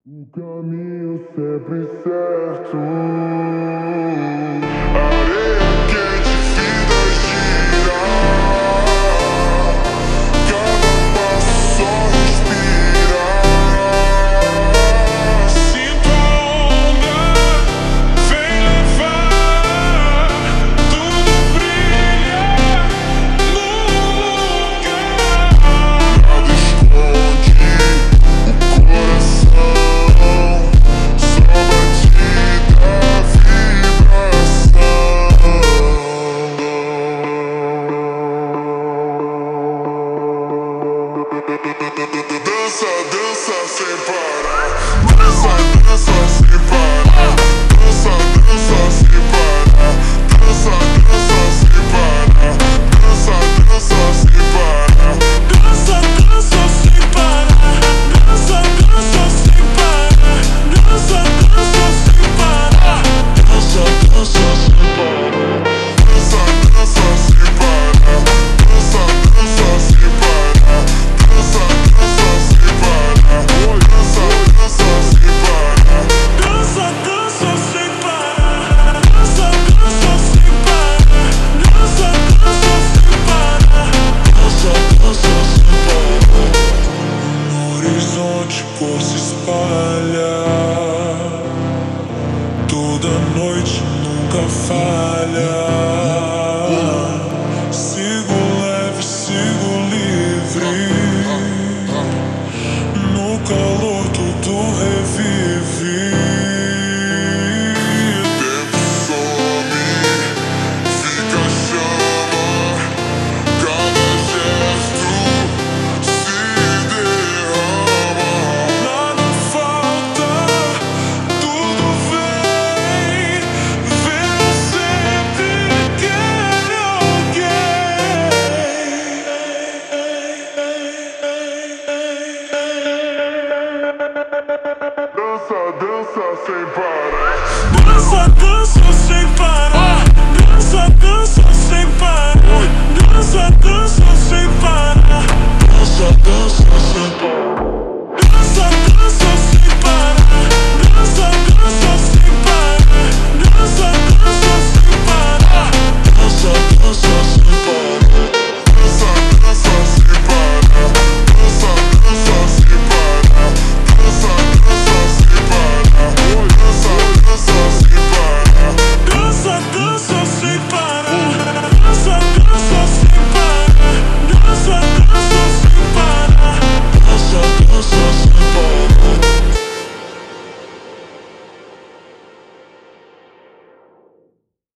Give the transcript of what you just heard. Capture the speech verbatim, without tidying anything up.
O caminho sempre certo. Areia quente, vida gira. Cada passo só respirar. Sinto a onda, vem levar. Tudo brilha no lugar. Nada esconde o coração. Dança, dança sem parar. Dança, dança sem parar. Dança, dança sem parar. Dança, dança sem parar. Dança, dança sem parar. Dança, dança sem parar. Dança, dança sem parar. Dança, dança sem parar. Dança, dança sem parar. Dança, dança sem parar. Dança, dança sem parar. Dança, dança sem parar. Dança, dança sem parar. Dança, dança sem parar. Dança, dança sem parar. Dança, dança sem parar. Dança, dança sem parar. No horizonte cor se espalha. Toda noite nunca falha. Sigo leve, sigo livre. No calor tudo revive. Tempo some, fica chama. Cada gesto se derrama. Nada falta, tudo vem. Ver sempre quer alguém. Dança, dança sem parar.